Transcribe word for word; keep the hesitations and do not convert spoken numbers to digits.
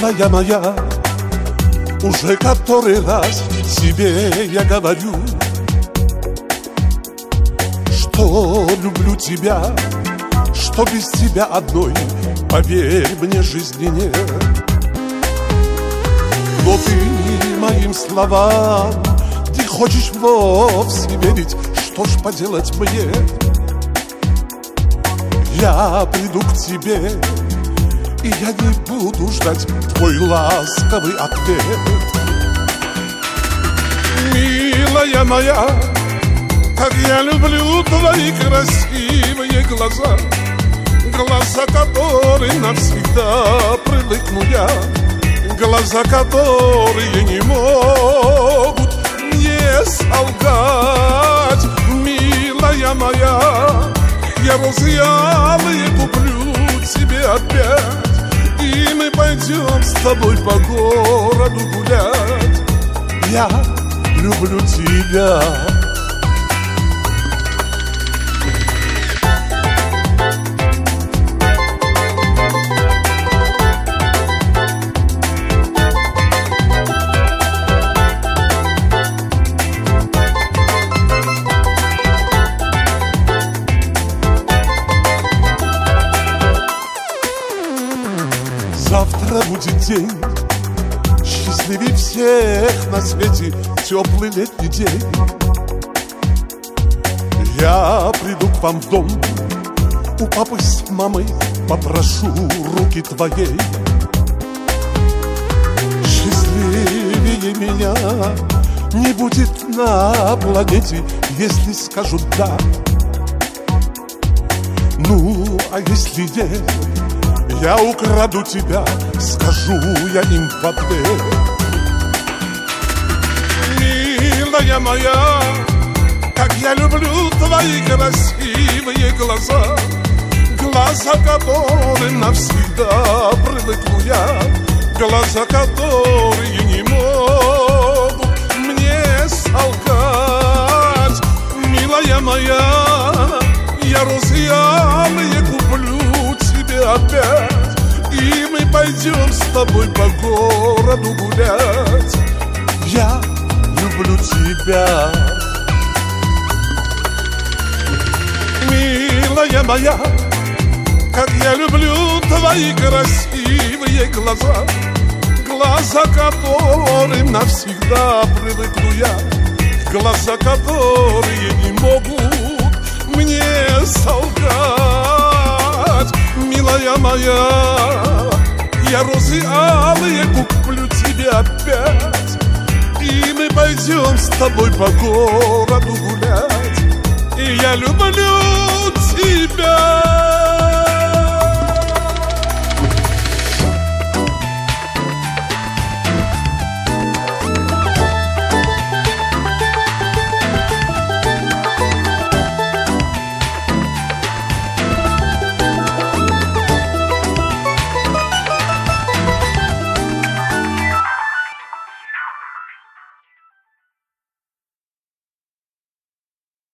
Милая моя, уже который раз себе я говорю, что люблю тебя, что без тебя одной, поверь мне, жизни нет. Но ты моим словам не хочешь вовсе верить, что ж поделать мне? Я приду к тебе, и я не буду ждать твой ласковый ответ. Милая моя, как я люблю твои красивые глаза, глаза, которые навсегда привыкну я, глаза, которые не могут мне солгать. Милая моя, я розы алые куплю тебе опять, и мы пойдем с тобой по городу гулять. Я люблю тебя. Завтра будет день, счастливей всех на свете, теплый летний день. Я приду к вам в дом, у папы с мамой попрошу руки твоей. Счастливее меня не будет на планете, если скажут да. Ну, а если нет, я украду тебя, скажу я им в ответ. Милая моя, как я люблю твои красивые глаза, глаза, которым навсегда привыкну я, глаза, которые не могут мне солгать. Милая моя, я розы алые куплю тебе опять, и мы пойдем с тобой по городу гулять. Я люблю тебя. Милая моя, как я люблю твои красивые глаза, глаза, которым навсегда привыкну я, глаза, которые не могут мне солгать. Милая моя, я розы алые куплю тебе опять, и мы пойдем с тобой по городу гулять. И я люблю тебя.